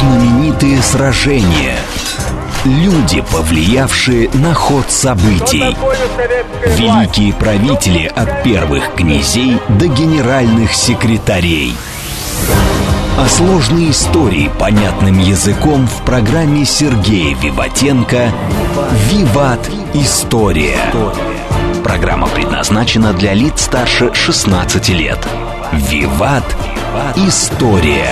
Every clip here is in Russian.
Знаменитые сражения. Люди, повлиявшие на ход событий. Великие правители от первых князей до генеральных секретарей. А сложные истории понятным языком в программе Сергея Виватенко «Виват. История». Программа предназначена для лиц старше 16 лет. «Виват. История».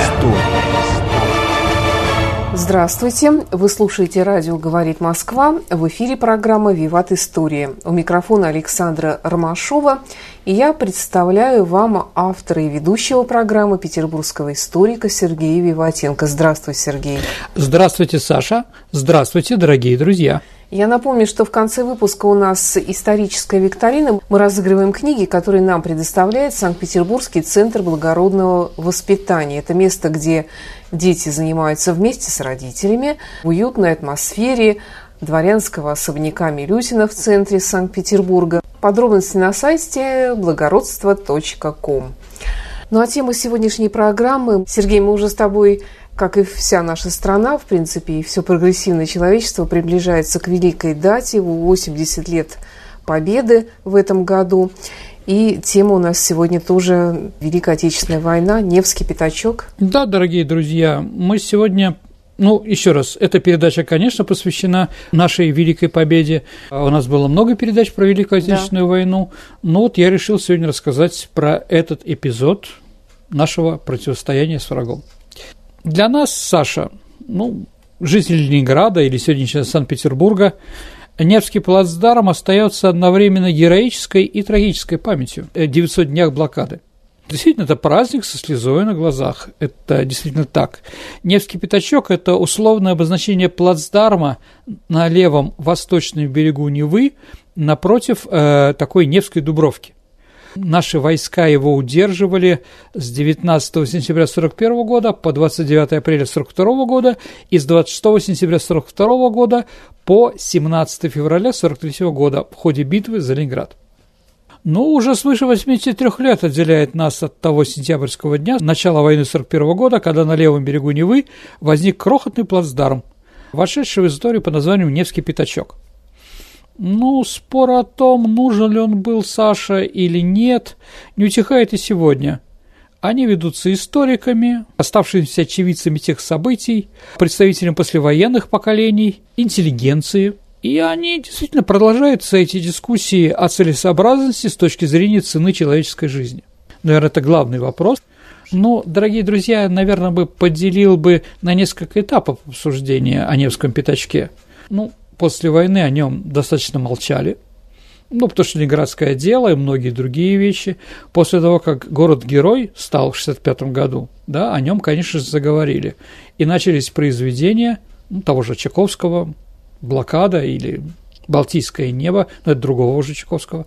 Здравствуйте! Вы слушаете радио «Говорит Москва». В эфире программа «Виват. История». У микрофона Александра Ромашова. И я представляю вам автора и ведущего программы петербургского историка Сергея Виватенко. Здравствуй, Сергей! Здравствуйте, Саша! Здравствуйте, дорогие друзья! Я напомню, что в конце выпуска у нас историческая викторина. Мы разыгрываем книги, которые нам предоставляет Санкт-Петербургский центр благородного воспитания. Это место, где дети занимаются вместе с родителями в уютной атмосфере дворянского особняка Милютина в центре Санкт-Петербурга. Подробности на сайте благородство.ком. Ну а тема сегодняшней программы, Сергей, мы уже с тобой, как и вся наша страна, в принципе, и все прогрессивное человечество приближается к великой дате, 80 лет Победы в этом году. И тема у нас сегодня тоже Великая Отечественная война, Невский пятачок. Да, дорогие друзья, мы сегодня... еще раз, эта передача, конечно, посвящена нашей Великой Победе. У нас было много передач про Великую Отечественную войну, но вот я решил сегодня рассказать про этот эпизод нашего противостояния с врагом. Для нас, Саша, жители Ленинграда или сегодняшнего Санкт-Петербурга, Невский плацдарм остается одновременно героической и трагической памятью о 900 днях блокады. Действительно, это праздник со слезой на глазах, это действительно так. Невский пятачок – это условное обозначение плацдарма на левом восточном берегу Невы напротив такой Невской Дубровки. Наши войска его удерживали с 19 сентября 1941 года по 29 апреля 1942 года и с 26 сентября 1942 года по 17 февраля 1943 года в ходе битвы за Ленинград. Уже свыше 83 лет отделяет нас от того сентябрьского дня, начала войны 1941 года, когда на левом берегу Невы возник крохотный плацдарм, вошедший в историю под названием Невский пятачок. Спор о том, нужен ли он был, Саша, или нет, не утихает и сегодня. Они ведутся историками, оставшимися очевидцами тех событий, представителями послевоенных поколений, интеллигенции. И они действительно продолжаются, эти дискуссии о целесообразности с точки зрения цены человеческой жизни. Наверное, это главный вопрос. Дорогие друзья, наверное, поделил бы на несколько этапов обсуждения о Невском пятачке. После войны о нем достаточно молчали, потому что Ленинградское дело и многие другие вещи. После того, как город-герой стал в 1965 году, о нем, конечно же, заговорили. И начались произведения того же Чайковского, «Блокада» или «Балтийское небо», это другого уже Чайковского.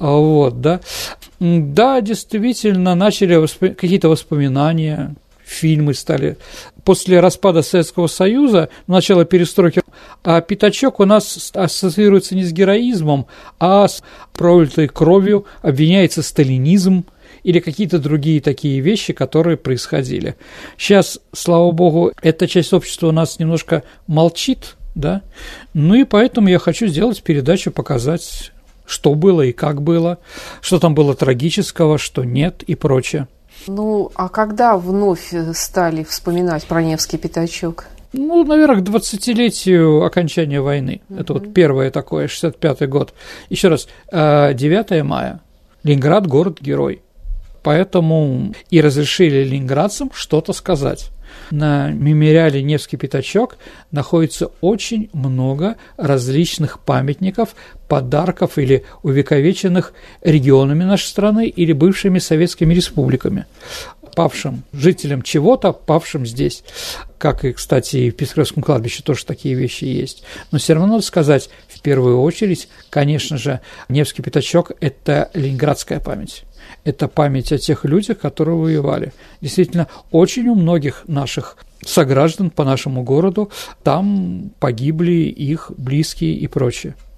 Действительно, начали какие-то воспоминания, фильмы стали. После распада Советского Союза, начала перестройки, пятачок у нас ассоциируется не с героизмом, а с пролитой кровью, обвиняется сталинизм или какие-то другие такие вещи, которые происходили. Сейчас, слава богу, эта часть общества у нас немножко молчит, и поэтому я хочу сделать передачу, показать, что было и как было, что там было трагического, что нет и прочее. А когда вновь стали вспоминать про Невский пятачок? Наверное, к 20-летию окончания войны. Это первое такое, 65-й год. Еще раз, 9 мая. Ленинград – город-герой. Поэтому и разрешили ленинградцам что-то сказать. На мемориале Невский пятачок находится очень много различных памятников, подарков или увековеченных регионами нашей страны или бывшими советскими республиками, павшим жителям чего-то, павшим здесь. Как и, кстати, и в Петровском кладбище тоже такие вещи есть. Но все равно надо сказать, в первую очередь, конечно же, Невский пятачок – это ленинградская память. Это память о тех людях, которые воевали. Действительно, очень у многих наших сограждан по нашему городу там погибли их близкие и прочее.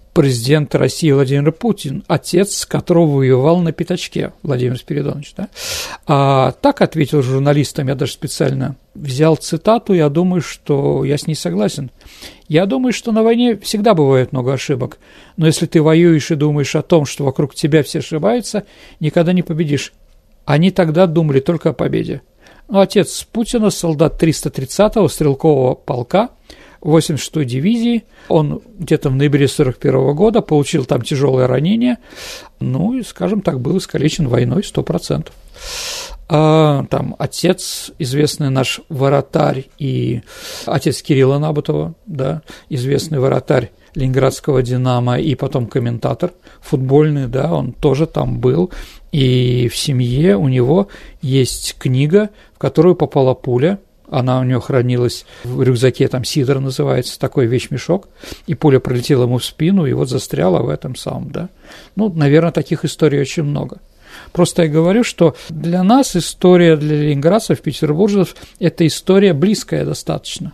президент России Владимир Путин, отец которого воевал на Пятачке, Владимир Спиридонович, да? Так ответил журналистам, я даже специально взял цитату, я думаю, что я с ней согласен. Я думаю, что на войне всегда бывает много ошибок, но если ты воюешь и думаешь о том, что вокруг тебя все ошибаются, никогда не победишь. Они тогда думали только о победе. Но отец Путина, солдат 330-го стрелкового полка, 86-й дивизии, он где-то в ноябре 1941 года получил там тяжелое ранение, ну и, скажем так, был искалечен войной 100%. Там отец, известный наш вратарь и отец Кирилла Набутова, да, известный вратарь ленинградского «Динамо» и потом комментатор футбольный, да, он тоже там был, и в семье у него есть книга, в которую попала пуля. Она у него хранилась в рюкзаке, там сидор называется, такой вещмешок, и пуля пролетела ему в спину, и вот застряла в этом самом, да. Ну, наверное, таких историй очень много. Просто я говорю, что для нас история, для ленинградцев, петербуржцев, это история близкая достаточно.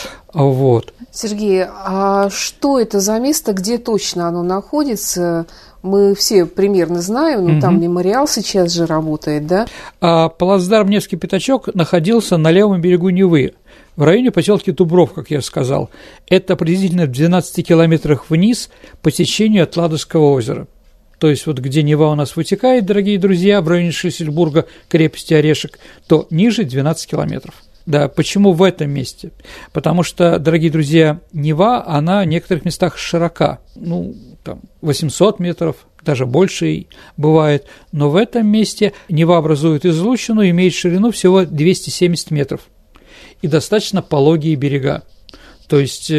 Вот. Сергей, а что это за место, где точно оно находится? Мы все примерно знаем, но там мемориал сейчас же работает, да? Плацдарм Невский Пятачок находился на левом берегу Невы, в районе поселка Дубров, как я сказал. Это приблизительно в 12 километрах вниз по течению от Ладожского озера. То есть вот где Нева у нас вытекает, дорогие друзья, в районе Шлиссельбурга, крепости Орешек, то ниже 12 километров. Да, почему в этом месте? Потому что, дорогие друзья, Нева, она в некоторых местах широка, ну, там, 800 метров, даже больше бывает, но в этом месте Нева образует излучину, имеет ширину всего 270 метров и достаточно пологие берега. То есть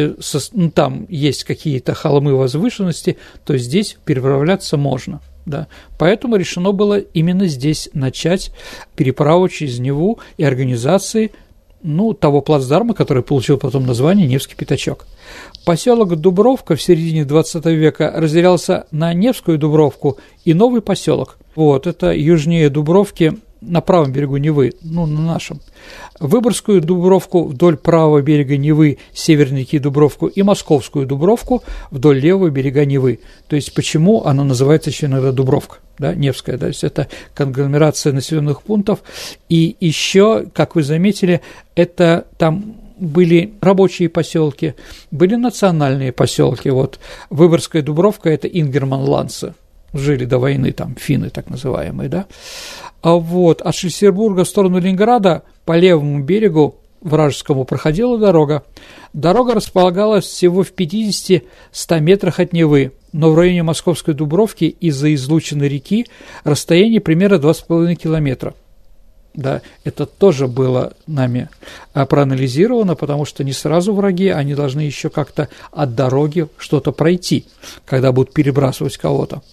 там есть какие-то холмы возвышенности, то здесь переправляться можно. Да. Поэтому решено было именно здесь начать переправу через Неву и организации того плацдарма, который получил потом название Невский Пятачок. Поселок Дубровка в середине 20 века разделялся на Невскую Дубровку и новый поселок. Вот, это южнее Дубровки, на правом берегу Невы, на нашем. Выборгскую Дубровку вдоль правого берега Невы, северной реки Дубровку, и Московскую Дубровку вдоль левого берега Невы. То есть почему она называется еще иногда Дубровка, да, Невская, да, то есть это конгломерация населенных пунктов. И еще, как вы заметили, это там были рабочие поселки, были национальные поселки. Вот Выборгская Дубровка – это Ингерман-Ланце, жили до войны там финны так называемые, да. А вот от Шлиссельбурга в сторону Ленинграда по левому берегу Вражескому проходила дорога. Дорога располагалась всего в 50-100 метрах от Невы, но в районе Московской Дубровки из-за излучины реки расстояние примерно 2,5 километра. Да, это тоже было нами проанализировано, потому что не сразу враги, они должны еще как-то от дороги что-то пройти, когда будут перебрасывать кого-то.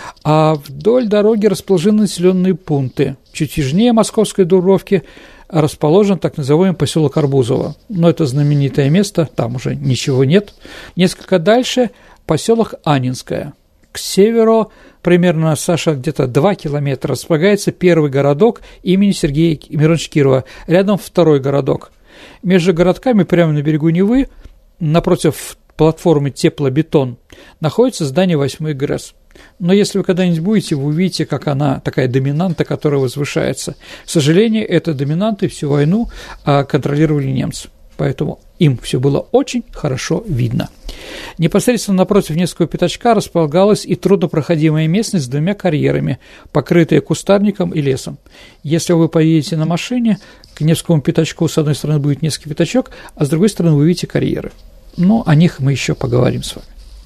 А вдоль дороги расположены населенные пункты. Чуть южнее Московской Дубровки расположен так называемый поселок Арбузово. Но это знаменитое место, там уже ничего нет. Несколько дальше поселок Аннинское. К северу, примерно, Саша, где-то 2 километра, располагается первый городок имени Сергея Мироновича Кирова, рядом второй городок. Между городками, прямо на берегу Невы, напротив платформы «Теплобетон», находится здание 8-й ГРЭС. Но если вы когда-нибудь будете, вы увидите, как она, такая доминанта, которая возвышается. К сожалению, это доминанты всю войну контролировали немцы, поэтому им все было очень хорошо видно. Непосредственно напротив Невского Пятачка располагалась и труднопроходимая местность с 2 карьерами, покрытая кустарником и лесом. Если вы поедете на машине, к Невскому Пятачку с одной стороны будет Невский Пятачок, а с другой стороны вы увидите карьеры. Но о них мы еще поговорим с вами.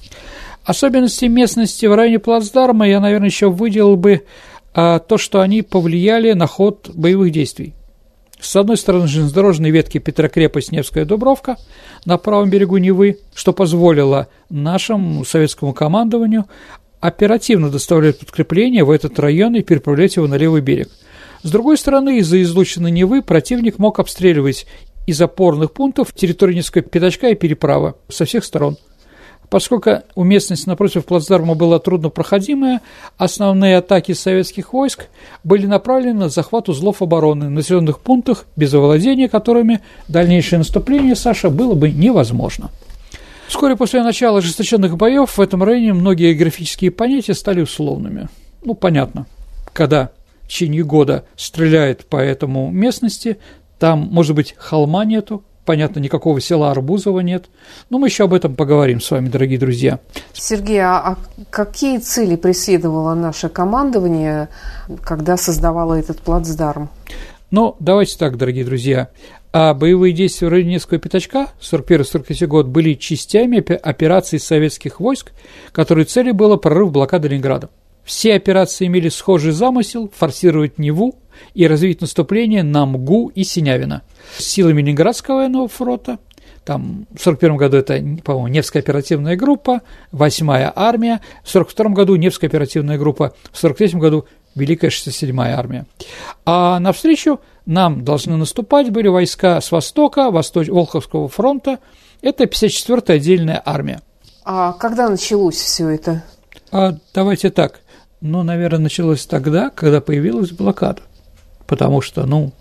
Особенности местности в районе плацдарма я, наверное, еще выделил бы то, что они повлияли на ход боевых действий. С одной стороны, железнодорожные ветки Петрокрепость, Невская Дубровка на правом берегу Невы, что позволило нашему советскому командованию оперативно доставлять подкрепление в этот район и переправлять его на левый берег. С другой стороны, из-за излучины Невы противник мог обстреливать из опорных пунктов территорию Невского Пятачка и переправы со всех сторон. Поскольку местность напротив плацдарма была труднопроходимая, основные атаки советских войск были направлены на захват узлов обороны в населенных пунктах, без овладения которыми дальнейшее наступление, Саша, было бы невозможно. Вскоре после начала ожесточенных боев в этом районе многие географические понятия стали условными. Понятно, когда в течение года стреляет по этому местности, там, может быть, холма нету, понятно, никакого села Арбузова нет. Но мы еще об этом поговорим с вами, дорогие друзья. Сергей, а какие цели преследовало наше командование, когда создавало этот плацдарм? Давайте так, дорогие друзья. А боевые действия в районе Невского пятачка 41-43 год были частями операций советских войск, которые целью было прорыв блокады Ленинграда. Все операции имели схожий замысел – форсировать Неву и развить наступление на МГУ и Синявино. С силами Ленинградского военного фронта, там в 1941 году это, по-моему, Невская оперативная группа, 8-я армия, в 1942 году Невская оперативная группа, в 1943 году Великая 67-я армия. А навстречу нам должны наступать были войска с востока, Волховского фронта, это 54-я отдельная армия. А когда началось все это? Давайте так. Наверное, началось тогда, когда появилась блокада. Потому что,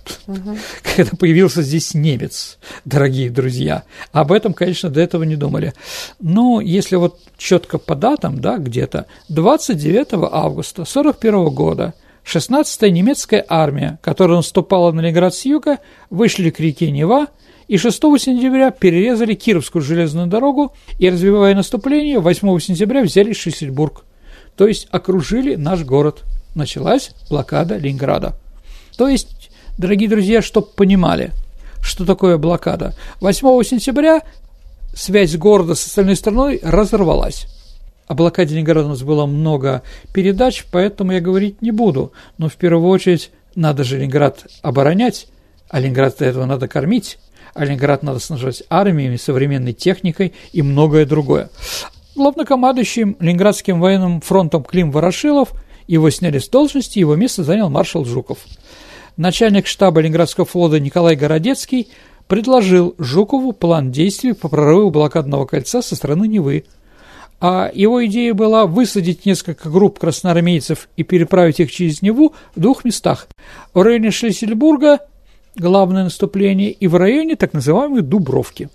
когда появился здесь немец, дорогие друзья, об этом, конечно, до этого не думали. Но если четко по датам, где-то 29 августа 1941 года 16-я немецкая армия, которая наступала на Ленинград с юга, вышли к реке Нева и 6 сентября перерезали Кировскую железную дорогу и, развивая наступление, 8 сентября взяли Шлиссельбург. То есть окружили наш город. Началась блокада Ленинграда. То есть, дорогие друзья, чтобы понимали, что такое блокада. 8 сентября связь города с остальной страной разорвалась. О блокаде Ленинграда у нас было много передач, поэтому я говорить не буду. Но в первую очередь надо же Ленинград оборонять, а Ленинград для этого надо кормить, а Ленинград надо снабжать армиями, современной техникой и многое другое. Главнокомандующим Ленинградским военным фронтом Клим Ворошилов, его сняли с должности, его место занял маршал Жуков. Начальник штаба Ленинградского флота Николай Городецкий предложил Жукову план действий по прорыву блокадного кольца со стороны Невы. А его идея была высадить несколько групп красноармейцев и переправить их через Неву в 2 местах. В районе Шлиссельбурга главное наступление и в районе так называемой Дубровки.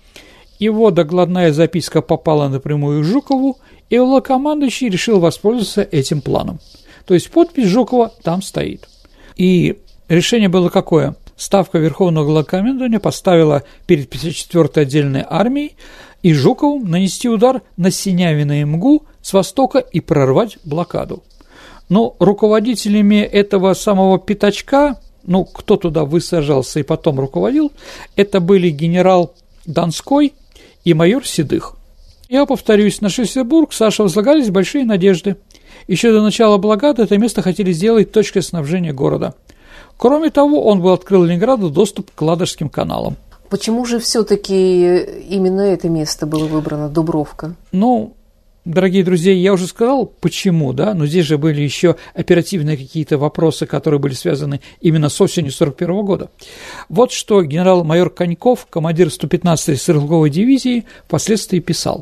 Его докладная записка попала напрямую Жукову, и главнокомандующий решил воспользоваться этим планом. То есть подпись Жукова там стоит. И решение было какое? Ставка Верховного главнокомандования поставила перед 54-й отдельной армией и Жукову нанести удар на Синявино и МГУ с востока и прорвать блокаду. Руководителями этого самого пятачка, кто туда высажался и потом руководил, это были генерал Донской и майор Седых. Я повторюсь, на Шлиссельбург Саша возлагались большие надежды. Еще до начала блокады это место хотели сделать точкой снабжения города. Кроме того, он бы открыл Ленинграду доступ к Ладожским каналам. Почему же все-таки именно это место было выбрано, Дубровка? Дорогие друзья, я уже сказал, почему, но здесь же были еще оперативные какие-то вопросы, которые были связаны именно с осенью 1941 года. Вот что генерал-майор Коньков, командир 115-й стрелковой дивизии, впоследствии писал.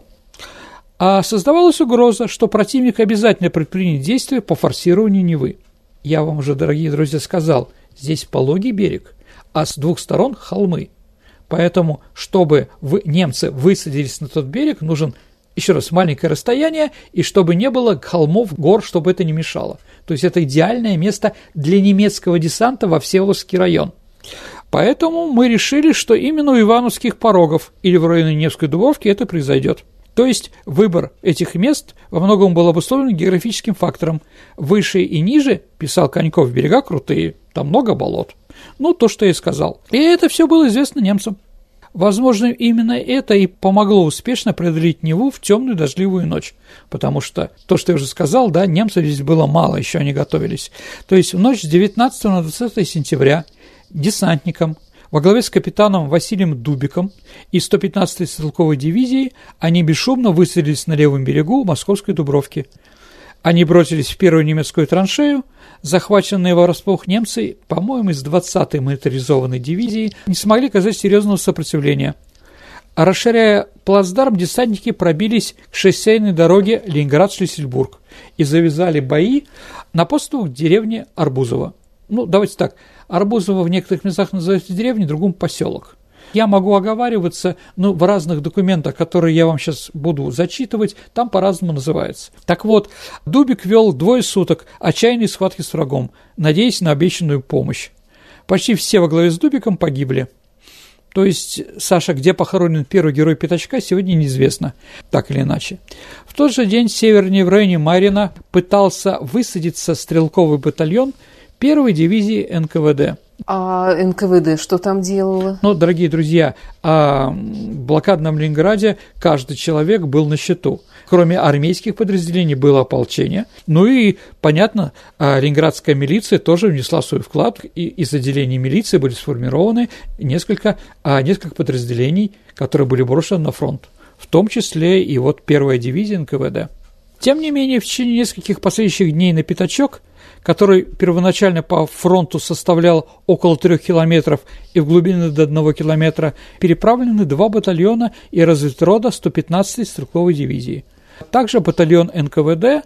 А создавалась угроза, что противник обязательно предпринят действия по форсированию Невы. Я вам уже, дорогие друзья, сказал, здесь пологий берег, а с 2 сторон холмы. Поэтому, чтобы немцы высадились на тот берег, нужен, еще раз, маленькое расстояние, и чтобы не было холмов, гор, чтобы это не мешало. То есть это идеальное место для немецкого десанта во Всеволожский район. Поэтому мы решили, что именно у Ивановских порогов или в районе Невской Дубровки это произойдет. То есть выбор этих мест во многом был обусловлен географическим фактором. Выше и ниже, писал Коньков, берега крутые, там много болот. То, что я и сказал. И это все было известно немцам. Возможно, именно это и помогло успешно преодолеть Неву в темную дождливую ночь. Потому что, то, что я уже сказал, немцев здесь было мало, еще они готовились. То есть в ночь с 19 на 20 сентября десантникам во главе с капитаном Василием Дубиком из 115-й стрелковой дивизии они бесшумно высадились на левом берегу Московской Дубровки. Они бросились в первую немецкую траншею, захваченные врасплох немцы, по-моему, из 20-й моторизованной дивизии, не смогли оказать серьезного сопротивления. А расширяя плацдарм, десантники пробились к шоссейной дороге Ленинград-Шлиссельбург и завязали бои на подступах к деревне Арбузово. Давайте так, Арбузово в некоторых местах называется деревней, в другом поселок. Я могу оговариваться, но в разных документах, которые я вам сейчас буду зачитывать, там по-разному называется. Так вот, Дубик вел 2 суток отчаянной схватки с врагом, надеясь на обещанную помощь. Почти все во главе с Дубиком погибли. То есть, Саша, где похоронен первый герой Пятачка, сегодня неизвестно, так или иначе. В тот же день севернее в районе Марьино пытался высадиться стрелковый батальон 1-й дивизии НКВД. А НКВД что там делало? Ну, дорогие друзья, в блокадном Ленинграде каждый человек был на счету. Кроме армейских подразделений было ополчение. Ну и, понятно, ленинградская милиция тоже внесла свой вклад. И из отделений милиции были сформированы несколько подразделений, которые были брошены на фронт. В том числе и вот 1-я дивизия НКВД. Тем не менее, в течение нескольких последующих дней на Пятачок, который первоначально по фронту составлял около 3 километров и в глубине до 1 километра, переправлены 2 батальона и разведрота 115-й стрелковой дивизии. Также батальон НКВД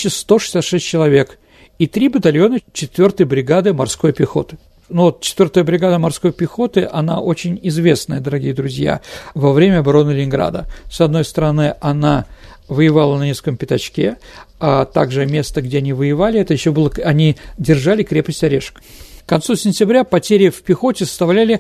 1166 человек и 3 батальона 4-й бригады морской пехоты. Ну вот 4-я бригада морской пехоты, она очень известная, дорогие друзья, во время обороны Ленинграда. С одной стороны, она воевала на Невском Пятачке, а также место, где они воевали, это еще было, они держали крепость Орешек. К концу сентября потери в пехоте составляли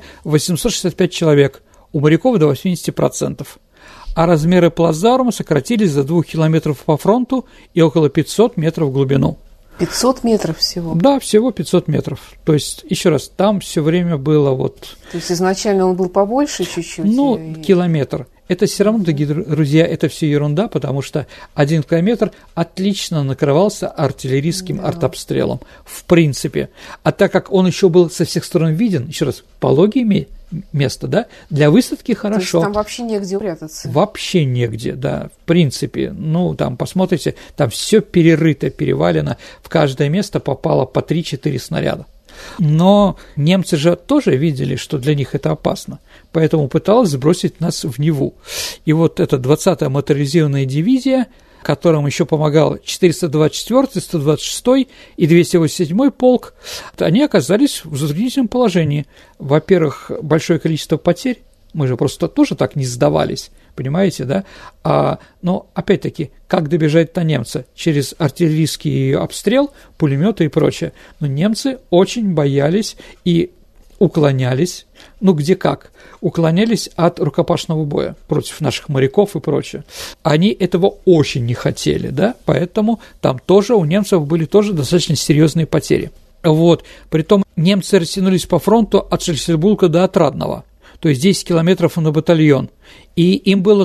865 человек, у моряков до 80%, а размеры плацдарма сократились до 2 километров по фронту и около 500 метров в глубину. 500 метров всего? Да, всего 500 метров. То есть, еще раз, там все время было вот... То есть, изначально он был побольше чуть-чуть? Ну, километр. Это все равно, дорогие друзья, это все ерунда, потому что 1 километр отлично накрывался артиллерийским артобстрелом, в принципе. А так как он еще был со всех сторон виден, еще раз, пологие место, да, для высадки хорошо. То есть там вообще негде прятаться? Вообще негде, да, в принципе. Ну, там, посмотрите, там все перерыто, перевалено, в каждое место попало по 3-4 снаряда. Но немцы же тоже видели, что для них это опасно, поэтому пыталась сбросить нас в Неву. И вот эта 20-я моторизированная дивизия, которым еще помогал 424-й, 126-й и 287-й полк, они оказались в затруднительном положении. Во-первых, большое количество потерь, мы же просто тоже так не сдавались, понимаете, да? Но, опять-таки, как добежать до немца? Через артиллерийский обстрел, пулеметы и прочее. Но немцы очень боялись и уклонялись, ну где как, уклонялись от рукопашного боя против наших моряков и прочее. Они этого очень не хотели, да, поэтому там тоже у немцев были тоже достаточно серьезные потери. Вот, притом немцы растянулись по фронту от Шлиссельбурга до Отрадного, то есть 10 километров на батальон, и им было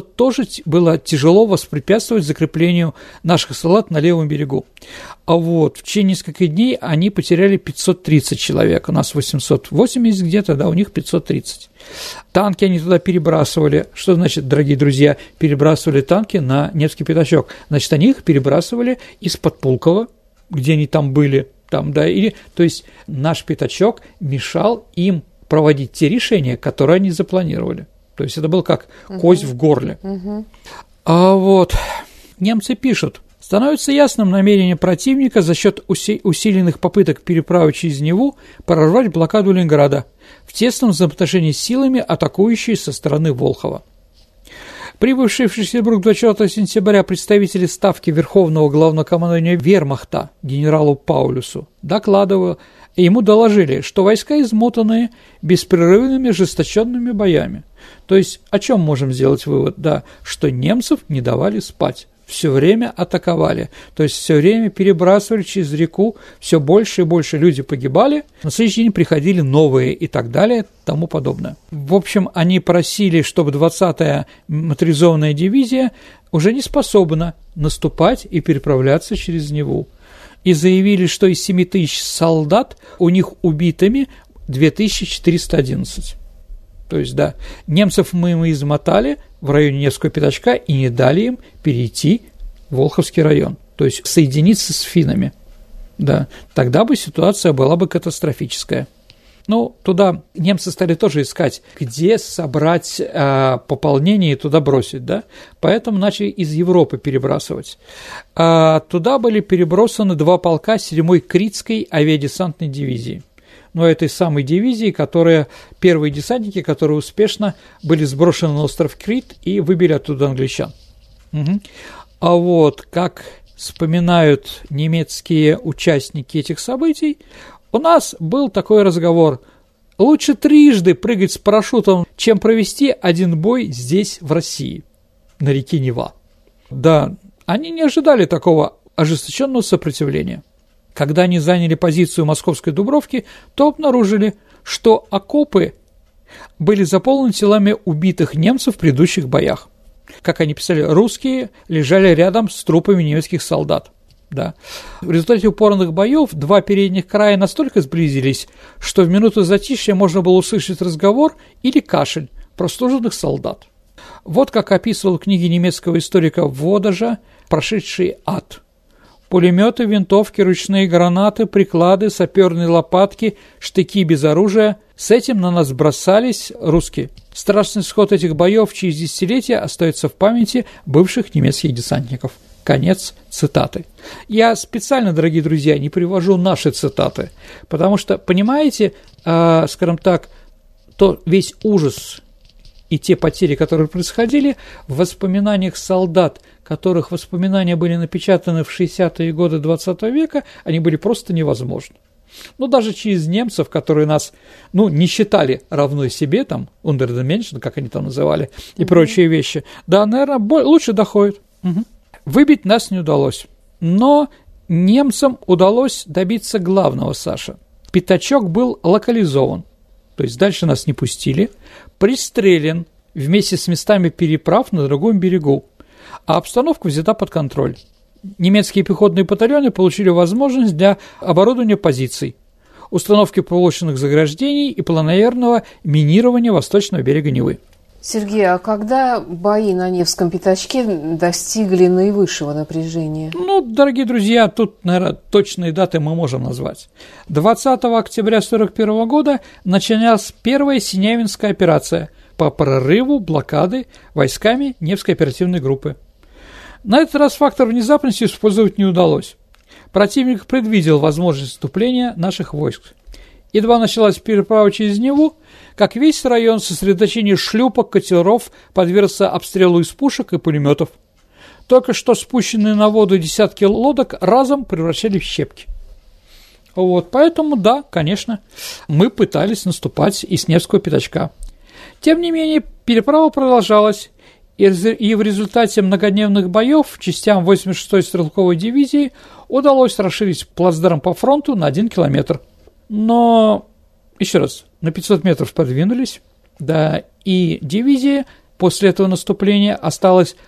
тяжело воспрепятствовать закреплению наших солдат на левом берегу. А вот в течение нескольких дней они потеряли 530 человек, у нас 880 где-то, да, у них 530. Танки они туда перебрасывали. Что значит, дорогие друзья, перебрасывали танки на Невский Пятачок? Значит, они их перебрасывали из-под Пулково, где они там были, там, да, то есть наш Пятачок мешал им проводить те решения, которые они запланировали. То есть это был как кость в горле. А вот немцы пишут: становится ясным намерение противника за счет усиленных попыток переправы через Неву прорвать блокаду Ленинграда в тесном взаимоотношении с силами, атакующие со стороны Волхова. Прибывшие в Шлиссельбург 24 сентября представители Ставки Верховного Главнокомандования Вермахта генералу Паулюсу ему доложили, что войска измотанные беспрерывными ожесточенными боями. То есть о чем можем сделать вывод? Да, что немцев не давали спать, все время атаковали, то есть все время перебрасывали через реку, все больше и больше люди погибали, на следующий день приходили новые и так далее, тому подобное. В общем, они просили, чтобы 20-я моторизованная дивизия уже не способна наступать и переправляться через Неву. И заявили, что из 7000 солдат у них убитыми 2411. То есть, да, немцев мы измотали в районе Невского Пятачка и не дали им перейти в Волховский район, то есть соединиться с финнами. Да, тогда бы ситуация была бы катастрофическая. Ну, туда немцы стали тоже искать, где собрать пополнение и туда бросить, да, поэтому начали из Европы перебрасывать. Туда были перебросаны 2 полка 7-й Критской авиадесантной дивизии. но этой самой дивизии, первые десантники, которые успешно были сброшены на остров Крит и выбили оттуда англичан. Угу. А вот как вспоминают немецкие участники этих событий, у нас был такой разговор: лучше трижды прыгать с парашютом, чем провести один бой здесь, в России, на реке Нева. Да, они не ожидали такого ожесточенного сопротивления. Когда они заняли позицию Московской Дубровки, то обнаружили, что окопы были заполнены телами убитых немцев в предыдущих боях. Как они писали, русские лежали рядом с трупами немецких солдат. Да. В результате упорных боев два передних края настолько сблизились, что в минуту затишья можно было услышать разговор или кашель прослуженных солдат. Вот как описывал в книге немецкого историка Водажа прошедший ад. Пулеметы, винтовки, ручные гранаты, приклады, саперные лопатки, штыки без оружия. С этим на нас бросались русские. Страшный исход этих боев через десятилетия остается в памяти бывших немецких десантников. Конец цитаты. Я специально, дорогие друзья, не привожу наши цитаты, потому что, понимаете, скажем так, то весь ужас и те потери, которые происходили, в воспоминаниях солдат, которых воспоминания были напечатаны в 60-е годы 20 века, они были просто невозможны. Ну, даже через немцев, которые нас, не считали равной себе, там, «Unter den Menschen», как они там называли, и прочие вещи, да, наверное, лучше доходит. Выбить нас не удалось, но немцам удалось добиться главного, Саша. Пятачок был локализован, то есть дальше нас не пустили, пристрелен вместе с местами переправ на другом берегу, а обстановка взята под контроль. Немецкие пехотные батальоны получили возможность для оборудования позиций, установки проволочных заграждений и планомерного минирования восточного берега Невы. Сергей, а когда бои на Невском пятачке достигли наивысшего напряжения? Дорогие друзья, тут, наверное, точные даты мы можем назвать. 20 октября 1941 года началась первая Синявинская операция по прорыву блокады войсками Невской оперативной группы. На этот раз фактор внезапности использовать не удалось. Противник предвидел возможность вступления наших войск. Едва началась переправа через Неву, как весь район сосредоточения шлюпок, катеров подвергся обстрелу из пушек и пулеметов. Только что спущенные на воду десятки лодок разом превращали в щепки. Поэтому, да, конечно, мы пытались наступать из Невского пятачка. Тем не менее, переправа продолжалась, и в результате многодневных боев частям 86-й стрелковой дивизии удалось расширить плацдарм по фронту на 1 километр. Но, еще раз, на 500 метров подвинулись, да, и дивизии после этого наступления осталось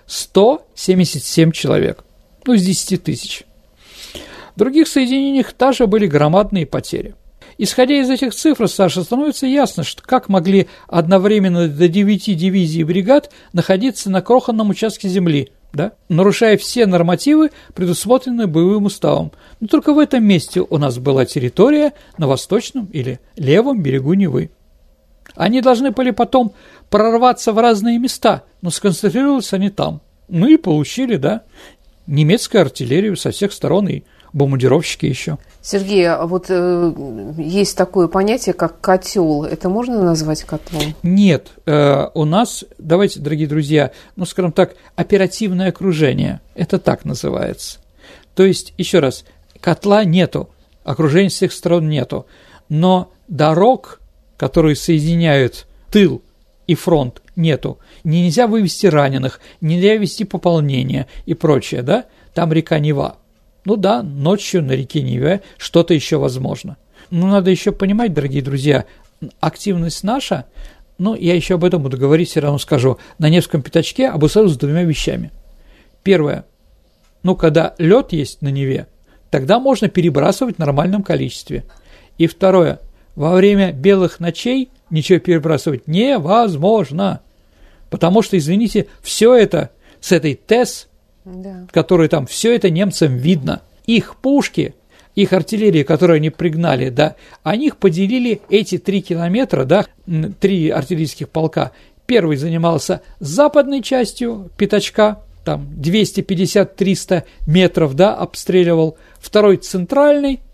177 человек, из 10 тысяч. В других соединениях также были громадные потери. Исходя из этих цифр, Саша, становится ясно, что как могли одновременно до 9 дивизий и бригад находиться на крохотном участке земли, да, нарушая все нормативы, предусмотренные боевым уставом. Но только в этом месте у нас была территория на восточном или левом берегу Невы. Они должны были потом прорваться в разные места, но сконцентрировались они там. И получили, да, немецкую артиллерию со всех сторон и бомбардировщики еще. Сергей, а вот есть такое понятие, как котел. Это можно назвать котлом? Нет. У нас, давайте, дорогие друзья, скажем так, оперативное окружение. Это так называется. То есть, еще раз, котла нету, окружения с всех сторон нету. Но дорог, которые соединяют тыл и фронт, нету. Нельзя вывести раненых, нельзя вести пополнение и прочее, да? Там река Нева. Да, ночью на реке Неве что-то еще возможно. Но надо еще понимать, дорогие друзья, активность наша, я еще об этом буду говорить, все равно скажу, на Невском пятачке обусловилась двумя вещами. Первое, когда лед есть на Неве, тогда можно перебрасывать в нормальном количестве. И второе, во время белых ночей ничего перебрасывать невозможно, потому что, извините, все это с этой ТЭС, да, которые там, все это немцам видно. Их пушки, их артиллерия, которую они пригнали, да, они их поделили, эти 3 километра, да, 3 артиллерийских полка. Первый занимался западной частью пятачка, там 250-300 метров, да, обстреливал. Второй центральный,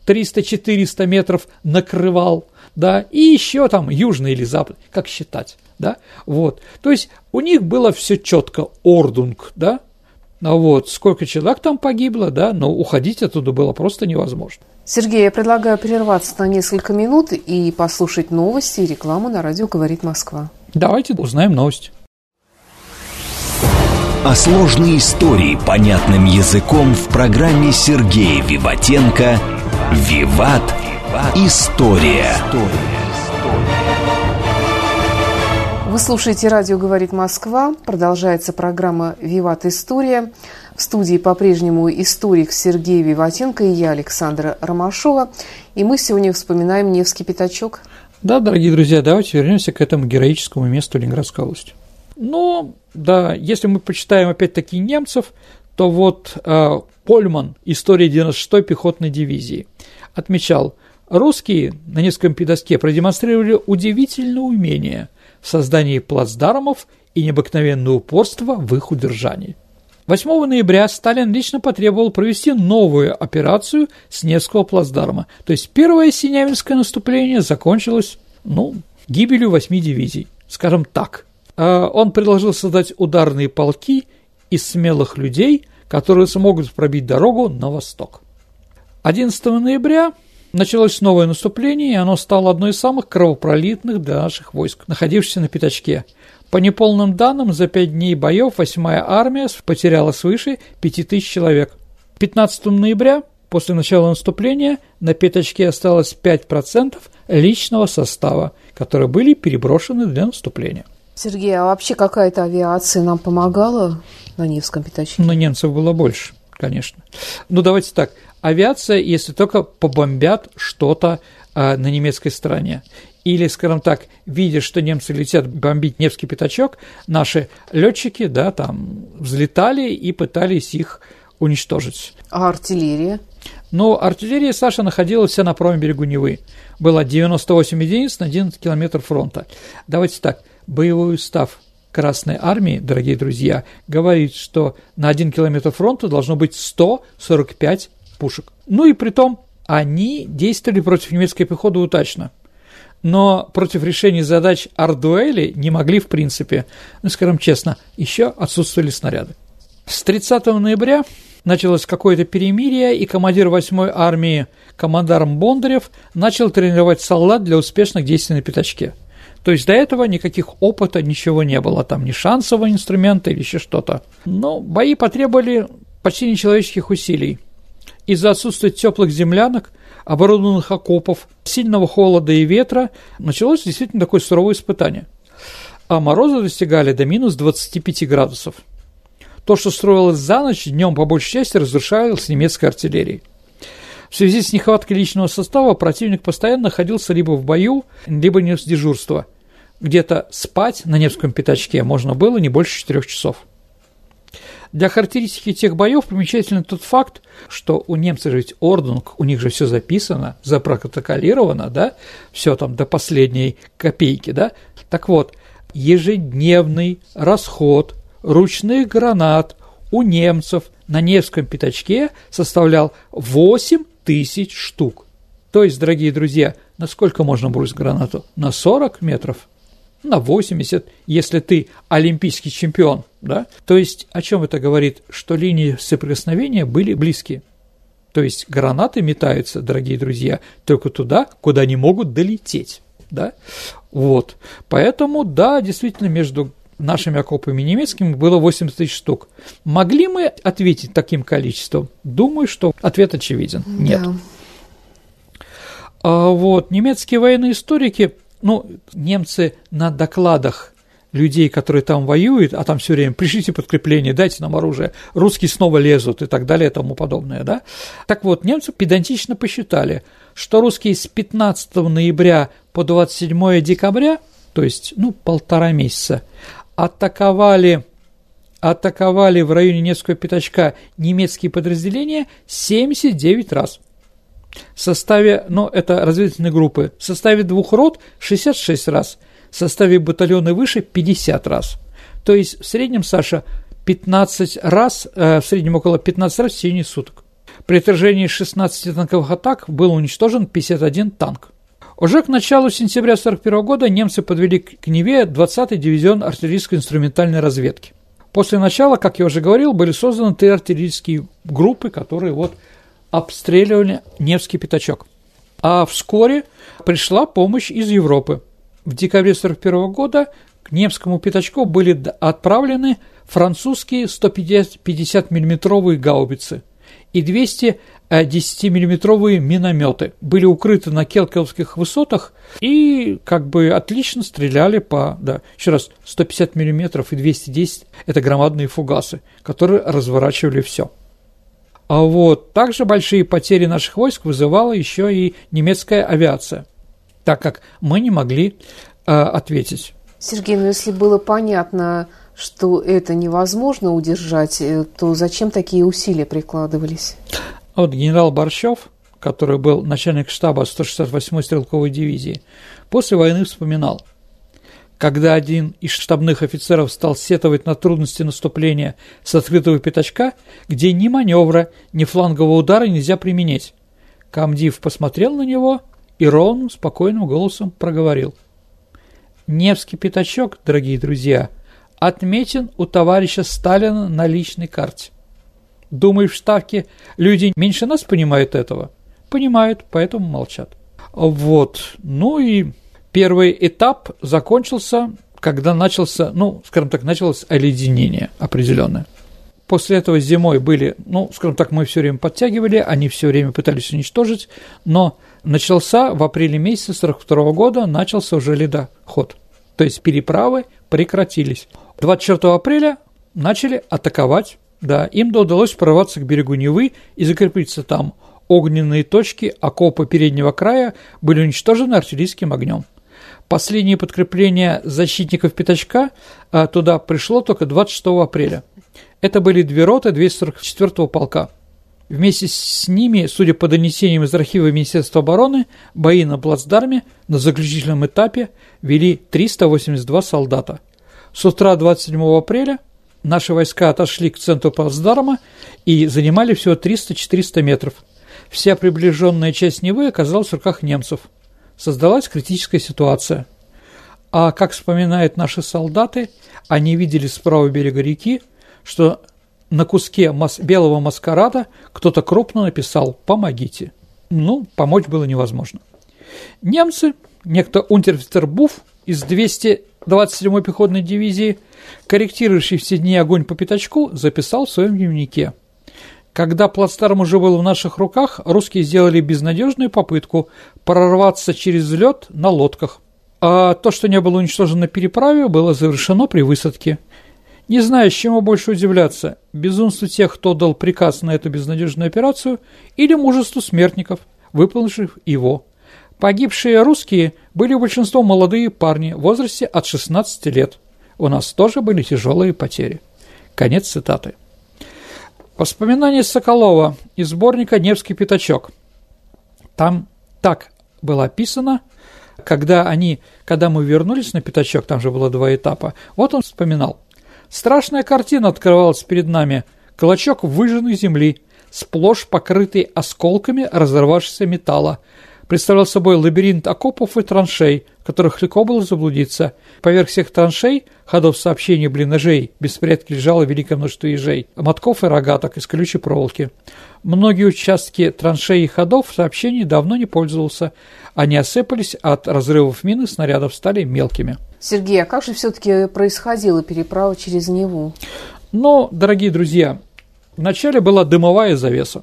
300-400 метров накрывал, да, и еще там южный или запад, как считать, да, вот. То есть у них было все четко, ордунг, да, вот, сколько человек там погибло, да, но уходить оттуда было просто невозможно. Сергей, я предлагаю прерваться на несколько минут и послушать новости и рекламу на радио «Говорит Москва». Давайте узнаем новости. А сложные истории понятным языком в программе Сергея Виватенко «Виват. История». Вы слушаете радио «Говорит Москва». Продолжается программа «Виват. История». В студии по-прежнему историк Сергей Виватенко и я, Александра Ромашова. И мы сегодня вспоминаем Невский пятачок. Да, дорогие друзья, давайте вернемся к этому героическому месту Ленинградской области. Ну, да, если мы почитаем опять-таки немцев, то вот Польман, история 96-й пехотной дивизии, отмечал, русские на Невском пятачке продемонстрировали удивительное умение в создании плацдармов и необыкновенное упорство в их удержании. 8 ноября Сталин лично потребовал провести новую операцию с Невского плацдарма. То есть первое синявинское наступление закончилось, гибелью 8 дивизий, скажем так. Он предложил создать ударные полки из смелых людей, которые смогут пробить дорогу на восток. 11 ноября началось новое наступление, и оно стало одной из самых кровопролитных для наших войск, находившихся на пятачке. По неполным данным, за 5 дней боев 8-я армия потеряла свыше 5000 человек. 15 ноября, после начала наступления, на пятачке осталось 5% личного состава, которые были переброшены для наступления. Сергей, а вообще какая-то авиация нам помогала на Невском пятачке? Но немцев было больше, конечно. Давайте так. Авиация, если только побомбят что-то на немецкой стороне. Или, скажем так, видя, что немцы летят бомбить Невский пятачок, наши летчики, да, там взлетали и пытались их уничтожить. А артиллерия? Артиллерия, Саша, находилась вся на правом берегу Невы. Было 98 единиц на 11 километров фронта. Давайте так, боевой устав Красной Армии, дорогие друзья, говорит, что на 1 километр фронта должно быть 145 пушек. И притом они действовали против немецкой пехоты удачно. Но против решения задач артдуэли не могли в принципе. Скажем честно, еще отсутствовали снаряды. С 30 ноября началось какое-то перемирие, и командир 8-й армии, командарм Бондарев, начал тренировать солдат для успешных действий на пятачке. То есть до этого никаких опыта, ничего не было, там ни шансового инструмента или еще что-то. Но бои потребовали почти нечеловеческих усилий. Из-за отсутствия теплых землянок, оборудованных окопов, сильного холода и ветра началось действительно такое суровое испытание. А морозы достигали до минус 25 градусов. То, что строилось за ночь, днем по большей части разрушалось немецкой артиллерией. В связи с нехваткой личного состава противник постоянно находился либо в бою, либо не с дежурства. Где-то спать на Невском пятачке можно было не больше 4 часов. Для характеристики тех боев примечателен тот факт, что у немцев же ведь ордунг, у них же все записано, запротоколировано, да, все там до последней копейки, да. Так вот, ежедневный расход ручных гранат у немцев на Невском пятачке составлял 8000 штук. То есть, дорогие друзья, на сколько можно бросить гранату? На 40 метров? На 80, если ты олимпийский чемпион, да? То есть, о чем это говорит? Что линии соприкосновения были близкие. То есть, гранаты метаются, дорогие друзья, только туда, куда они могут долететь, да? Вот. Поэтому, да, действительно, между нашими окопами и немецкими было 80 000 штук. Могли мы ответить таким количеством? Думаю, что ответ очевиден. Нет. Да. Вот. Немецкие военные историки, немцы на докладах людей, которые там воюют, а там все время пришлите подкрепление, дайте нам оружие, русские снова лезут и так далее и тому подобное, да? Так вот, немцы педантично посчитали, что русские с 15 ноября по 27 декабря, то есть, 1,5 месяца, атаковали в районе Невского пятачка немецкие подразделения 79 раз. В составе, это разведывательные группы, в составе 2 рот 66 раз, в составе батальона выше 50 раз. То есть в среднем, Саша, 15 раз, в среднем около 15 раз в течение суток. При отражении 16 танковых атак был уничтожен 51 танк. Уже к началу сентября 1941 года немцы подвели к Неве 20-й дивизион артиллерийской инструментальной разведки. После начала, как я уже говорил, были созданы 3 артиллерийские группы, которые обстреливали Невский пятачок. А вскоре пришла помощь из Европы. В декабре 1941 года к Невскому пятачку были отправлены французские 150 мм гаубицы и 210 мм минометы. Были укрыты на Келковских высотах и отлично стреляли еще раз, 150 мм и 210 – это громадные фугасы, которые разворачивали все. А также большие потери наших войск вызывала еще и немецкая авиация, так как мы не могли ответить. Сергей, если было понятно, что это невозможно удержать, то зачем такие усилия прикладывались? Генерал Борщев, который был начальник штаба 168-й стрелковой дивизии, после войны вспоминал: когда один из штабных офицеров стал сетовать на трудности наступления с открытого пятачка, где ни маневра, ни флангового удара нельзя применить, комдив посмотрел на него и ровным, спокойным голосом проговорил: «Невский пятачок, дорогие друзья, отметен у товарища Сталина на личной карте. Думаю, в Ставке люди меньше нас понимают этого?» Понимают, поэтому молчат. Ну и первый этап закончился, когда началось оледенение определенное. После этого зимой были, мы все время подтягивали, они все время пытались уничтожить, но начался в апреле месяце 1942 года, начался уже ледоход. То есть переправы прекратились. 24 апреля начали атаковать, им удалось прорваться к берегу Невы и закрепиться там. Огненные точки окопа переднего края были уничтожены артиллерийским огнем. Последнее подкрепление защитников пятачка туда пришло только 26 апреля. Это были 2 роты 244-го полка. Вместе с ними, судя по донесениям из архива Министерства обороны, бои на плацдарме на заключительном этапе вели 382 солдата. С утра 27 апреля наши войска отошли к центру плацдарма и занимали всего 300-400 метров. Вся приближенная часть Невы оказалась в руках немцев. Создалась критическая ситуация. А как вспоминают наши солдаты, они видели с правого берега реки, что на куске белого маскарада кто-то крупно написал «Помогите». Помочь было невозможно. Немцы, некто унтер-офицер Буф из 227-й пехотной дивизии, корректирующий все дни огонь по пятачку, записал в своем дневнике: когда плацдарм уже был в наших руках, русские сделали безнадежную попытку прорваться через лед на лодках. А то, что не было уничтожено на переправе, было завершено при высадке. Не знаю, с чему больше удивляться: безумству тех, кто дал приказ на эту безнадежную операцию, или мужеству смертников, выполнивших его. Погибшие русские были большинством молодые парни в возрасте от 16 лет. У нас тоже были тяжелые потери. Конец цитаты. Воспоминания Соколова из сборника «Невский пятачок». Там так было описано, когда мы вернулись на пятачок, там же было 2 этапа, он вспоминал: страшная картина открывалась перед нами: клочок выжженной земли, сплошь покрытый осколками разорвавшегося металла, представлял собой лабиринт окопов и траншей, в которых легко было заблудиться. Поверх всех траншей, ходов сообщений, блиндажей, без порядка лежало великое множество ежей, мотков и рогаток из колючей проволоки. Многие участки траншей и ходов сообщений давно не пользовался. Они осыпались от разрывов мин и снарядов, стали мелкими. Сергей, а как же все-таки происходила переправа через Неву? Дорогие друзья, вначале была дымовая завеса,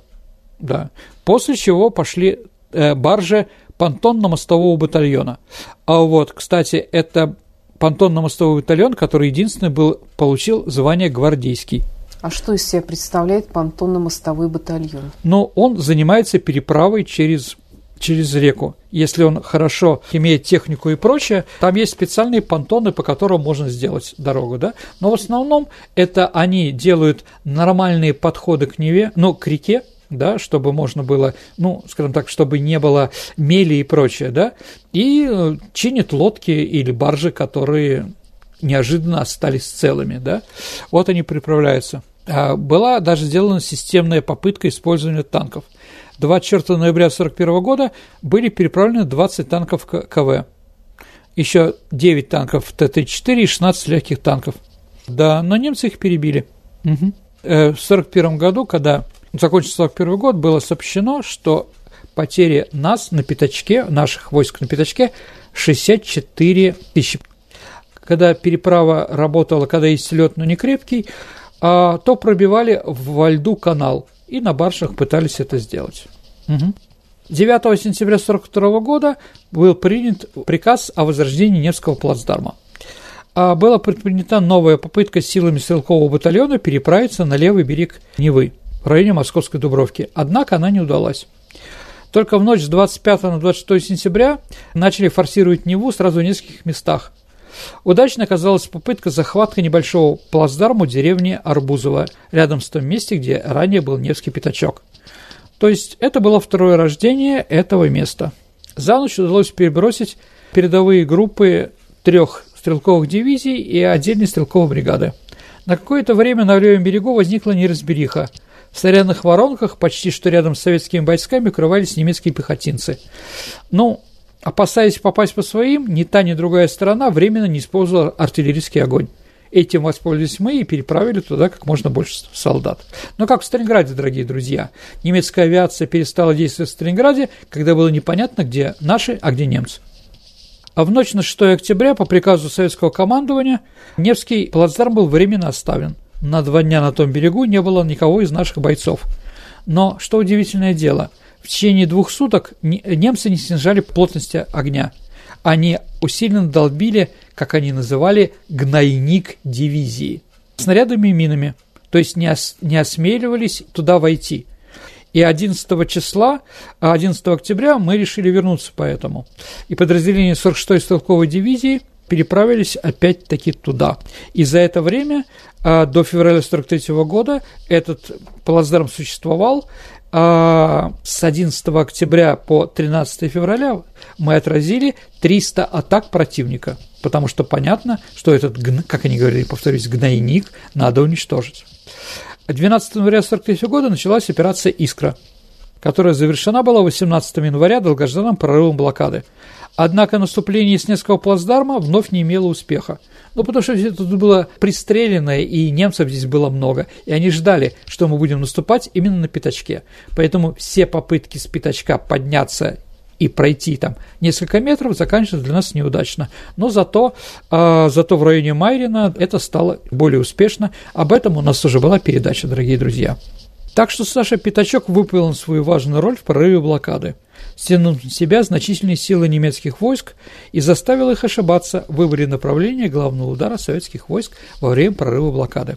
после чего пошли баржи понтонно-мостового батальона. Кстати, это понтонно-мостовой батальон, который единственный получил звание гвардейский. А что из себя представляет понтонно-мостовой батальон? Он занимается переправой через реку. Если он хорошо имеет технику и прочее, там есть специальные понтоны, по которым можно сделать дорогу, Но в основном это они делают нормальные подходы к Неве, к реке, чтобы можно было, чтобы не было мели и прочее, и чинят лодки или баржи, которые неожиданно остались целыми, они приправляются. была даже сделана системная попытка использования танков. 24 ноября 1941 года были переправлены 20 танков КВ, еще 9 танков Т-34 и 16 легких танков. Да, но немцы их перебили. В 1941 году, когда закончился 1941 год, было сообщено, что потери нас на Пятачке, наших войск на Пятачке, 64 тысячи. Когда переправа работала, когда есть лед, но не крепкий, то пробивали во льду канал, и на баржах пытались это сделать. 9 сентября 1942 года был принят приказ о возрождении Невского плацдарма. Была предпринята новая попытка силами стрелкового батальона переправиться на левый берег Невы в районе Московской Дубровки, однако она не удалась. Только в ночь с 25 на 26 сентября начали форсировать Неву сразу в нескольких местах. Удачно оказалась попытка захвата небольшого плацдарма деревни Арбузово, рядом с том месте, где ранее был Невский пятачок. То есть это было второе рождение этого места. За ночь удалось перебросить передовые группы 3 стрелковых дивизий и отдельной стрелковой бригады. На какое-то время на левом берегу возникла неразбериха. В снарядных воронках почти что рядом с советскими войсками укрывались немецкие пехотинцы. Опасаясь попасть по своим, ни та, ни другая сторона временно не использовала артиллерийский огонь. Этим воспользовались мы и переправили туда как можно больше солдат. Но как в Сталинграде, дорогие друзья. Немецкая авиация перестала действовать в Сталинграде, когда было непонятно, где наши, а где немцы. А в ночь на 6 октября по приказу советского командования Невский плацдарм был временно оставлен. На 2 дня на том берегу не было никого из наших бойцов. Но, что удивительное дело, в течение 2 суток немцы не снижали плотности огня. Они усиленно долбили, как они называли, гнойник дивизии, снарядами и минами, то есть не осмеливались туда войти. И 11 октября мы решили вернуться поэтому. И подразделения 46-й стрелковой дивизии переправились опять-таки туда. И за это время, до февраля 1943 года, этот плацдарм существовал. С 11 октября по 13 февраля мы отразили 300 атак противника, потому что понятно, что этот, как они говорили, повторюсь, гнойник надо уничтожить. 12 января 1943 года началась операция «Искра», которая завершена была 18 января долгожданным прорывом блокады. Однако наступление с Невского плацдарма вновь не имело успеха. Потому что это тут было пристрелено, и немцев здесь было много. И они ждали, что мы будем наступать именно на Пятачке. Поэтому все попытки с Пятачка подняться и пройти там несколько метров заканчиваются для нас неудачно. Но зато в районе Майрина это стало более успешно. Об этом у нас уже была передача, дорогие друзья. Так что Саша Пятачок выполнил свою важную роль в прорыве блокады, стянув на себя значительные силы немецких войск и заставил их ошибаться в выборе направления главного удара советских войск во время прорыва блокады.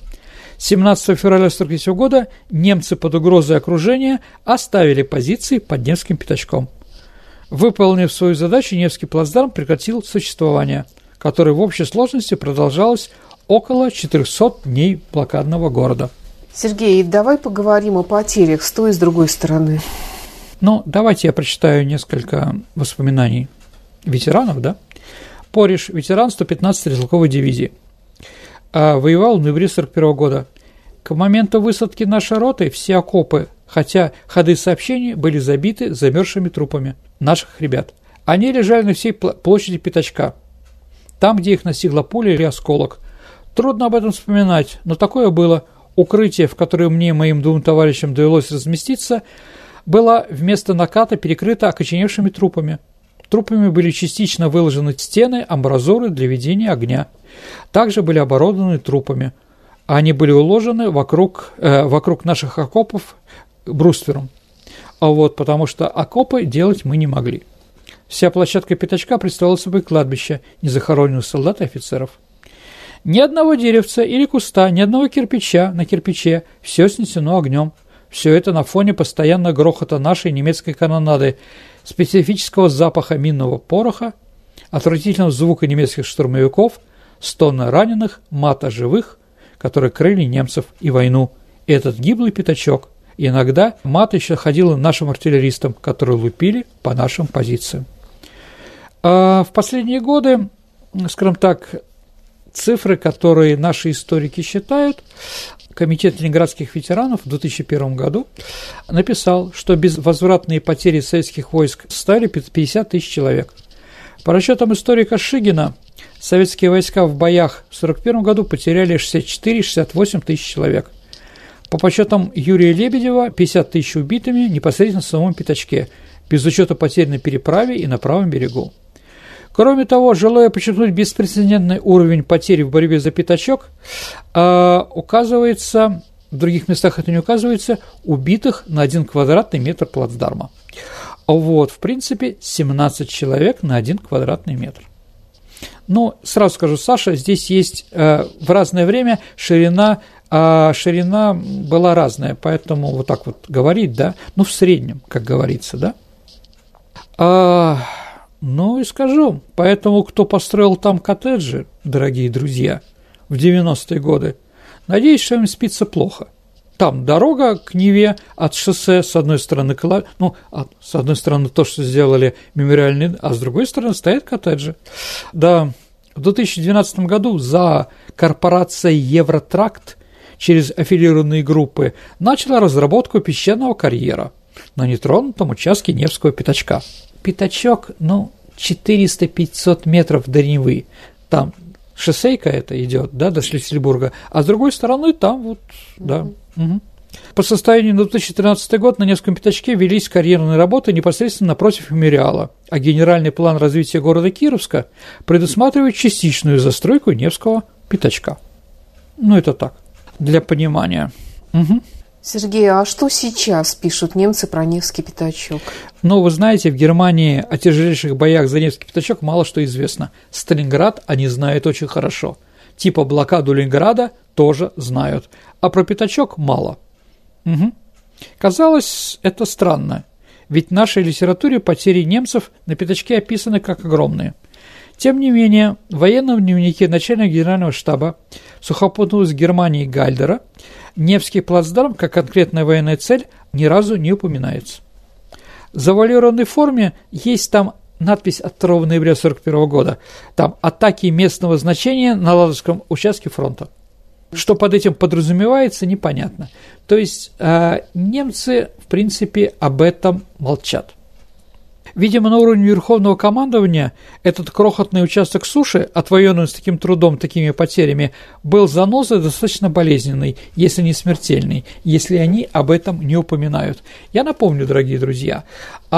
17 февраля 1943 года немцы под угрозой окружения оставили позиции под Невским Пятачком. Выполнив свою задачу, Невский плацдарм прекратил существование, которое в общей сложности продолжалось около 400 дней блокадного города. Сергей, давай поговорим о потерях с той и с другой стороны. Давайте я прочитаю несколько воспоминаний ветеранов, да? Пориш, ветеран 115-й стрелковой дивизии, воевал в ноябре 1941 года. К моменту высадки нашей роты все окопы, хотя ходы сообщений были забиты замерзшими трупами наших ребят. Они лежали на всей площади Пятачка, там, где их настигла пуля или осколок. Трудно об этом вспоминать, но такое было. Укрытие, в которое мне и моим 2 товарищам довелось разместиться, было вместо наката перекрыто окоченевшими трупами. Трупами были частично выложены стены, амбразуры для ведения огня. Также были оборудованы трупами. Они были уложены вокруг наших окопов бруствером. Потому что окопы делать мы не могли. Вся площадка Пятачка представляла собой кладбище незахороненных солдат и офицеров. Ни одного деревца или куста, ни одного кирпича на кирпиче, все снесено огнем. Все это на фоне постоянного грохота нашей немецкой канонады, специфического запаха минного пороха, отвратительного звука немецких штурмовиков, стона раненых, мата живых, которые крыли немцев и войну. И этот гиблый Пятачок. И иногда мат еще ходила нашим артиллеристам, которые лупили по нашим позициям. В последние годы, скажем так, цифры, которые наши историки считают. Комитет ленинградских ветеранов в 2001 году написал, что безвозвратные потери советских войск составили 50 тысяч человек. По расчетам историка Шигина, советские войска в боях в 1941 году потеряли 64-68 тысяч человек. По подсчетам Юрия Лебедева, 50 тысяч убитыми непосредственно в самом Пятачке, без учета потерь на переправе и на правом берегу. Кроме того, желая подчеркнуть беспрецедентный уровень потерь в борьбе за Пятачок, указывается, в других местах это не указывается, убитых на 1 квадратный метр плацдарма. Вот, в принципе, 17 человек на 1 квадратный метр. Ну, сразу скажу, Саша, здесь есть в разное время ширина была разная, поэтому вот так вот говорить, да, ну, в среднем, как говорится, да. Ну и скажу, поэтому кто построил там коттеджи, дорогие друзья, в 90-е годы, надеюсь, что им спится плохо. Там дорога к Неве от шоссе, с одной стороны, с одной стороны то, что сделали мемориальный, а с другой стороны стоят коттеджи. Да, в 2012 году за корпорацией Евротракт через аффилированные группы начала разработку песчаного карьера на нетронутом участке Невского Пятачка. Пятачок, 400-500 метров до Невы, там шоссейка это идет, да, до Шлиссельбурга, а с другой стороны там вот, да. Угу. По состоянию на 2013 год на Невском Пятачке велись карьерные работы непосредственно напротив мемориала, а генеральный план развития города Кировска предусматривает частичную застройку Невского Пятачка. Это так, для понимания. Угу. Сергей, а что сейчас пишут немцы про Невский Пятачок? Вы знаете, в Германии о тяжелейших боях за Невский Пятачок мало что известно. Сталинград они знают очень хорошо. Типа блокаду Ленинграда тоже знают. А про Пятачок мало. Угу. Казалось, это странно. Ведь в нашей литературе потери немцев на Пятачке описаны как огромные. Тем не менее, в военном дневнике начальника генерального штаба сухопутного войск Германии Гальдера Невский плацдарм, как конкретная военная цель, ни разу не упоминается. В завуалированной форме есть там надпись от 2 ноября 1941 года, там «Атаки местного значения на Ладожском участке фронта». Что под этим подразумевается, непонятно. То есть немцы, в принципе, об этом молчат. Видимо, на уровне Верховного командования этот крохотный участок суши, отвоеванный с таким трудом, такими потерями, был занозой достаточно болезненный, если не смертельный, если они об этом не упоминают. Я напомню, дорогие друзья,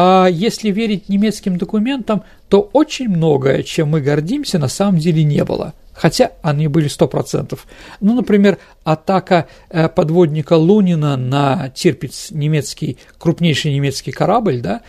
если верить немецким документам, то очень многое, чем мы гордимся, на самом деле не было. Хотя они были 100%. Например, атака подводника Лунина на Тирпиц, крупнейший немецкий корабль, да,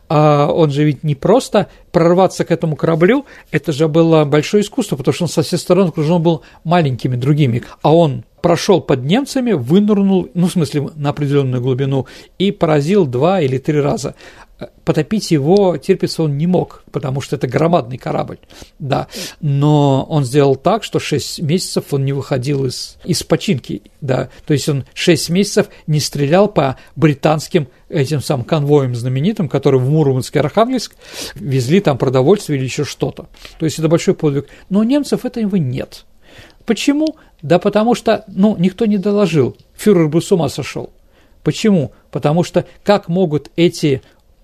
он же ведь не просто прорваться к этому кораблю, это же было большое искусство, потому что он со всех сторон окружен был маленькими другими, а он прошел под немцами, вынырнул, на определенную глубину, и поразил 2 или 3 раза. Потопить его Тирпиц он не мог, потому что это громадный корабль, да, но он сделал так, что 6 месяцев он не выходил из починки, да, то есть он 6 месяцев не стрелял по британским этим самым конвоям знаменитым, которые в Мурманск и Архангельск везли там продовольствие или еще что-то, то есть это большой подвиг, но у немцев этого нет. Почему? Да потому что, никто не доложил, фюрер бы с ума сошел. Почему? Потому что как могут эти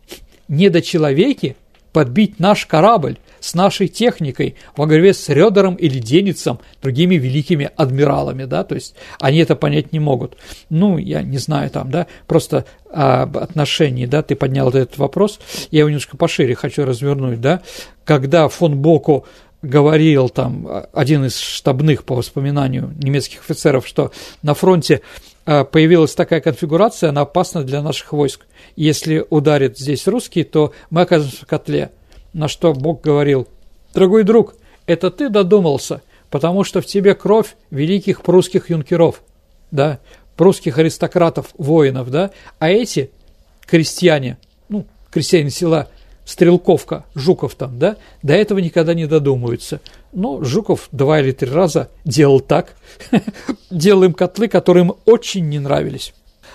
недочеловеки подбить наш корабль с нашей техникой во главе с Рёдером или Деницем, другими великими адмиралами, да, то есть они это понять не могут. Я не знаю там, да, просто об отношении, да, ты поднял этот вопрос, я его немножко пошире хочу развернуть, да, когда фон Боку говорил там один из штабных по воспоминанию немецких офицеров, что на фронте появилась такая конфигурация, она опасна для наших войск. Если ударят здесь русские, то мы окажемся в котле. На что Бог говорил: дорогой друг, это ты додумался, потому что в тебе кровь великих прусских юнкеров, да, прусских аристократов, воинов, да, а эти крестьяне, крестьяне села Стрелковка, Жуков там, да, до этого никогда не додумаются. Жуков 2 или 3 раза делал так, делал им котлы, которые им очень не нравились.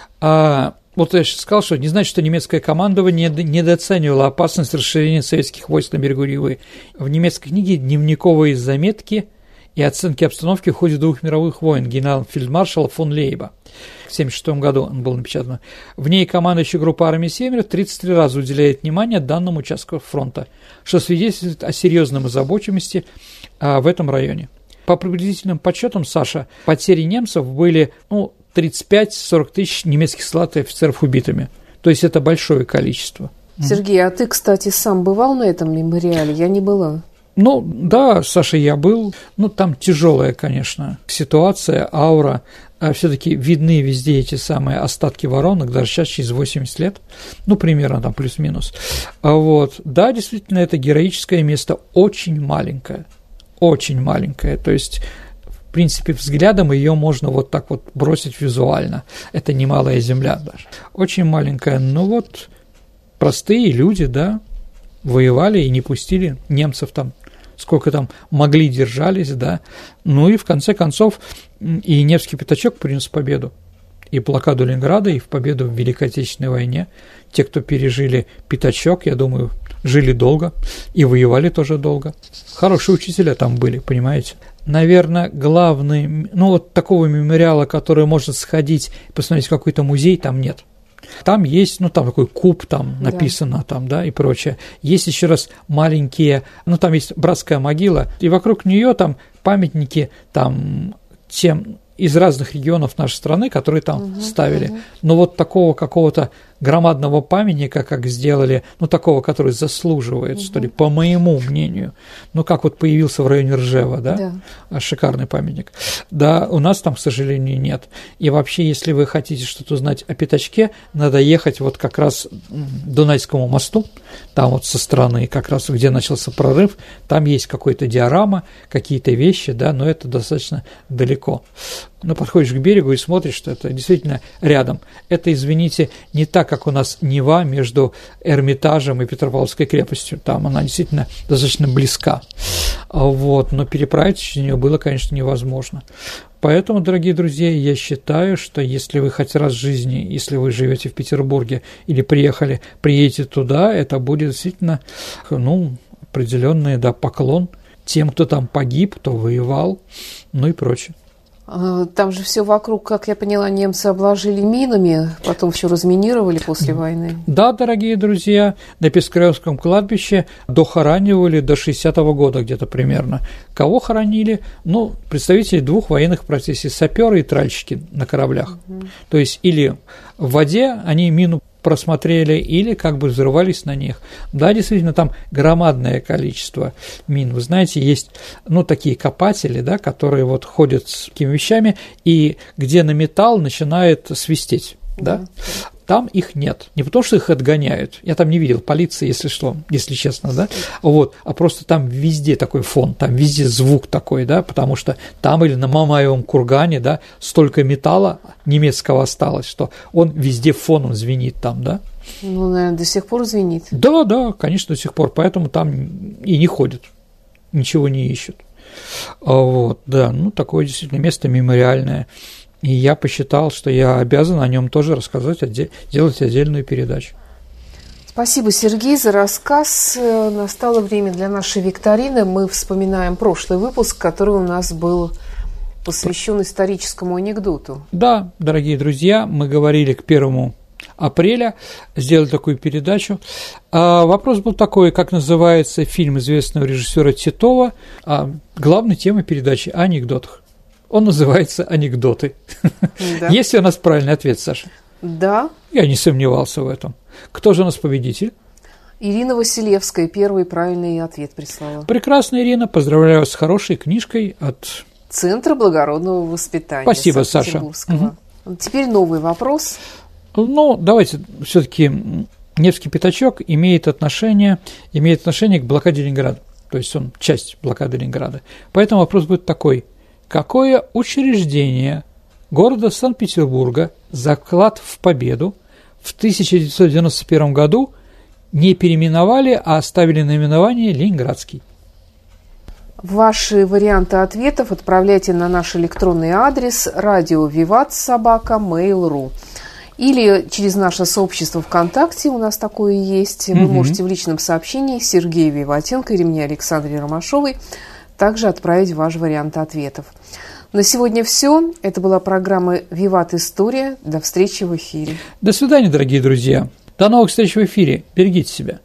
Вот я сейчас сказал, что не значит, что немецкое командование недооценивало опасность расширения советских войск на берегу Невы. В немецкой книге дневниковые заметки и оценки обстановки в ходе 2 мировых войн генерал-фельдмаршала фон Лейба. В 1976 году он был напечатан. В ней командующая группа армии «Север» 33 раза уделяет внимание данному участку фронта, что свидетельствует о серьезной озабоченности в этом районе. По приблизительным подсчетам, Саша, потери немцев были 35-40 тысяч немецких солдат и офицеров убитыми. То есть это большое количество. Сергей, а ты, кстати, сам бывал на этом мемориале? Я не была. Да, Саша, я был. Там тяжелая, конечно, ситуация, аура. Все-таки видны везде эти самые остатки воронок, даже сейчас через 80 лет, примерно там плюс-минус. Да, действительно, это героическое место, очень маленькое. То есть, в принципе, взглядом ее можно вот так вот бросить визуально. Это немалая земля даже. Очень маленькая, простые люди, да, воевали и не пустили немцев там, сколько там могли, держались, да. И в конце концов и Невский пятачок принес победу. И блокаду Ленинграда, и в победу в Великой Отечественной войне. Те, кто пережили пятачок, я думаю, жили долго и воевали тоже долго. Хорошие учителя там были, понимаете. Наверное, главный, такого мемориала, который можно сходить и посмотреть какой-то музей, там нет. Там есть, там такой куб, там написано, там, да, и прочее. Есть еще раз маленькие, там есть братская могила, и вокруг нее там памятники, там, тем из разных регионов нашей страны, которые там ставили. Но такого какого-то громадного памятника, как сделали, такого, который заслуживает, что ли, по моему мнению, как появился в районе Ржева, да, шикарный памятник, да, у нас там, к сожалению, нет. И вообще, если вы хотите что-то узнать о пятачке, надо ехать как раз к Дунайскому мосту, там со стороны, как раз где начался прорыв, там есть какая-то диорама, какие-то вещи, да, но это достаточно далеко. Но подходишь к берегу и смотришь, что это действительно рядом. Это, извините, не так, как у нас Нева между Эрмитажем и Петропавловской крепостью. Там она действительно достаточно близка. Но переправить через нее было, конечно, невозможно. Поэтому, дорогие друзья, я считаю, что если вы хоть раз в жизни, если вы живете в Петербурге или приедете туда, это будет действительно, определенный, поклон тем, кто там погиб, кто воевал, и прочее. Там же все вокруг, как я поняла, немцы обложили минами, потом все разминировали после войны. Да, дорогие друзья, на Пискаревском кладбище дохоранивали до 60-го года где-то примерно. Кого хоронили? Представители 2 военных профессий, саперы и тральщики на кораблях. То есть или в воде они мину просмотрели или взрывались на них. Да, действительно, там громадное количество мин. Вы знаете, есть, такие копатели, да, которые ходят с такими вещами, и где на металл начинает свистеть, да. Там их нет. Не потому, что их отгоняют. Я там не видел полиции, если что, если честно, да. А просто там везде такой фон, там везде звук такой, да, потому что там или на Мамаевом кургане, да, столько металла немецкого осталось, что он везде фоном звенит там, да. Наверное, до сих пор звенит. Да, конечно, до сих пор. Поэтому там и не ходят, ничего не ищут. Такое действительно место мемориальное. И я посчитал, что я обязан о нем тоже рассказать, делать отдельную передачу. Спасибо, Сергей, за рассказ. Настало время для нашей викторины. Мы вспоминаем прошлый выпуск, который у нас был посвящен историческому анекдоту. Да, дорогие друзья, мы говорили к 1 апреля, сделали такую передачу. Вопрос был такой, как называется фильм известного режиссера Титова, главной темой передачи о анекдотах. Он называется «Анекдоты». Да. Есть ли у нас правильный ответ, Саша? Да. Я не сомневался в этом. Кто же у нас победитель? Ирина Василевская первый правильный ответ прислала. Прекрасно, Ирина. Поздравляю вас с хорошей книжкой от Центра благородного воспитания. Спасибо, Саша. Теперь новый вопрос. Давайте все-таки Невский пятачок имеет отношение к блокаде Ленинграда. То есть он часть блокады Ленинграда. Поэтому вопрос будет такой. Какое учреждение города Санкт-Петербурга за вклад в победу в 1991 году не переименовали, а оставили наименование Ленинградский? Ваши варианты ответов отправляйте на наш электронный адрес radio@vivat@mail.ru или через наше сообщество ВКонтакте, у нас такое есть. Вы можете в личном сообщении Сергею Виватенко или мне, Александре Ромашовой, также отправить ваш вариант ответов. На сегодня все. Это была программа «Виват. История». До встречи в эфире. До свидания, дорогие друзья. До новых встреч в эфире. Берегите себя.